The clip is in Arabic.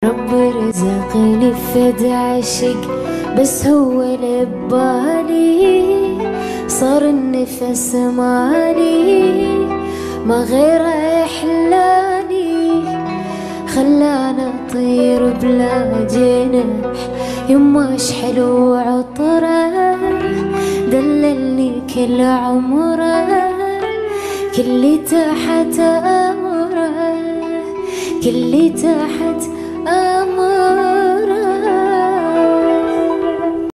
ربي رزقني فد عشق بس هو اللي ببالي، صار النفس مالي ما غيره يحلالي، خلانا اطير بلا جناح يماش حلو عطره، دللني كل عمره كلي تحت امره، كلي تحت